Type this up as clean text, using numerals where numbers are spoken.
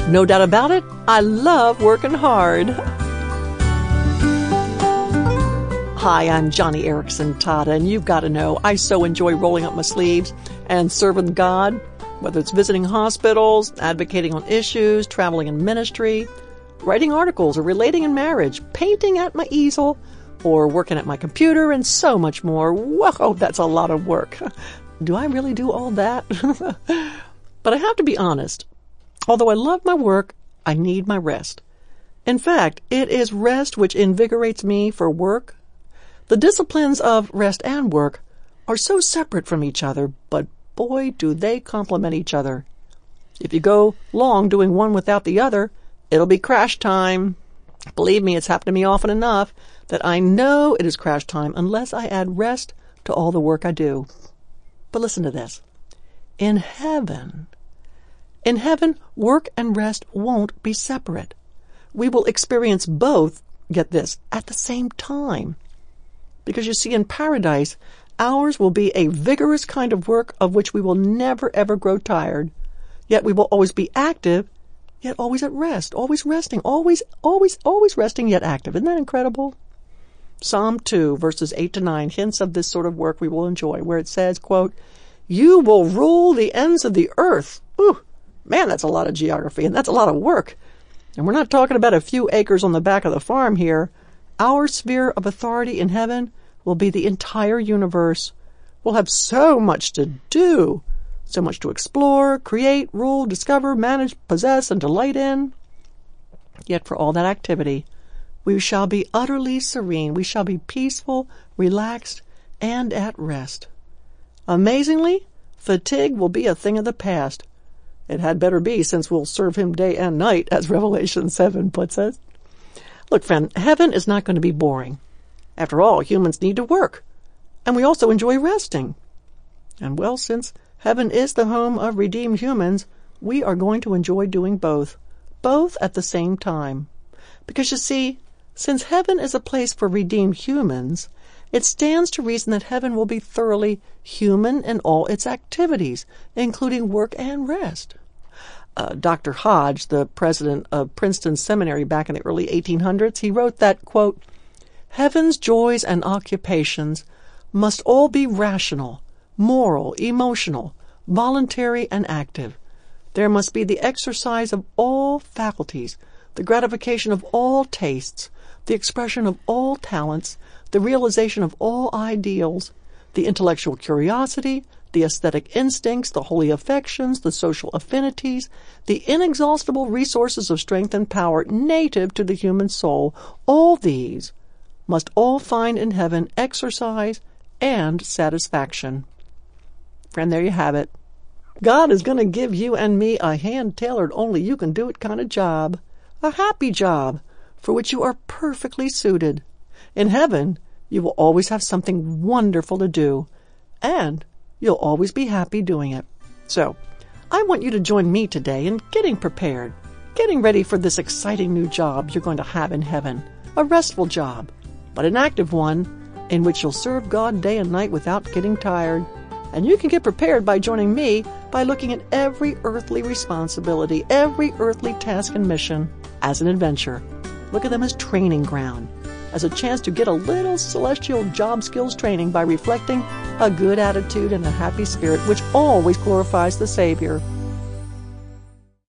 No doubt about it, I love working hard. Hi, I'm Johnny Erickson Tata, and you've got to know I so enjoy rolling up my sleeves and serving God, whether it's visiting hospitals, advocating on issues, traveling in ministry, writing articles or relating in marriage, painting at my easel, or working at my computer, and so much more. Whoa, that's a lot of work. Do I really do all that? But I have to be honest. Although I love my work, I need my rest. In fact, it is rest which invigorates me for work. The disciplines of rest and work are so separate from each other, but boy, do they complement each other. If you go long doing one without the other, it'll be crash time. Believe me, it's happened to me often enough that I know it is crash time unless I add rest to all the work I do. But listen to this. In heaven, work and rest won't be separate. We will experience both, get this, at the same time. Because you see, in paradise, ours will be a vigorous kind of work of which we will never ever grow tired. Yet we will always be active, yet always at rest, always resting, always resting yet active. Isn't that incredible? Psalm 2, verses 8 to 9, hints of this sort of work we will enjoy, where it says, quote, "You will rule the ends of the earth." Ooh, man, that's a lot of geography, and that's a lot of work. And we're not talking about a few acres on the back of the farm here. Our sphere of authority in heaven will be the entire universe. We'll have so much to do, so much to explore, create, rule, discover, manage, possess, and delight in. Yet for all that activity, we shall be utterly serene. We shall be peaceful, relaxed, and at rest. Amazingly, fatigue will be a thing of the past. It had better be, since we'll serve him day and night, as Revelation 7 puts us. Look, friend, heaven is not going to be boring. After all, humans need to work, and we also enjoy resting. And well, since heaven is the home of redeemed humans, we are going to enjoy doing both at the same time. Because you see, since heaven is a place for redeemed humans, it stands to reason that heaven will be thoroughly human in all its activities, including work and rest. Dr. Hodge, the president of Princeton Seminary back in the early 1800s, he wrote that, quote, "Heaven's joys and occupations must all be rational, moral, emotional, voluntary, and active. There must be the exercise of all faculties, the gratification of all tastes, the expression of all talents, the realization of all ideals, the intellectual curiosity, the aesthetic instincts, the holy affections, the social affinities, the inexhaustible resources of strength and power native to the human soul. All these must all find in heaven exercise and satisfaction." Friend, there you have it. God is going to give you and me a hand-tailored, only-you-can-do-it kind of job, a happy job, for which you are perfectly suited. In heaven, you will always have something wonderful to do, and you'll always be happy doing it. So, I want you to join me today in getting prepared, getting ready for this exciting new job you're going to have in heaven, a restful job, but an active one in which you'll serve God day and night without getting tired. And you can get prepared by joining me by looking at every earthly responsibility, every earthly task and mission as an adventure. Look at them as training ground, as a chance to get a little celestial job skills training by reflecting a good attitude and a happy spirit which always glorifies the Savior.